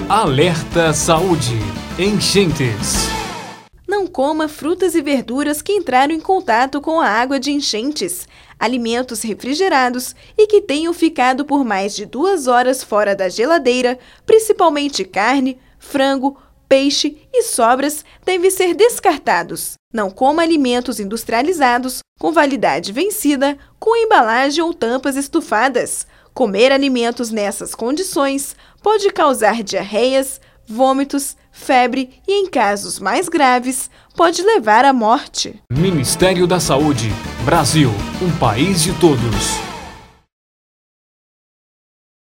Alerta Saúde. Enchentes. Não coma frutas e verduras que entraram em contato com a água de enchentes. Alimentos refrigerados e que tenham ficado por mais de 2 horas fora da geladeira, principalmente carne, frango, peixe e sobras, devem ser descartados. Não coma alimentos industrializados com validade vencida, com embalagem ou tampas estufadas. Comer alimentos nessas condições pode causar diarreias, vômitos, febre e, em casos mais graves, pode levar à morte. Ministério da Saúde. Brasil, um país de todos.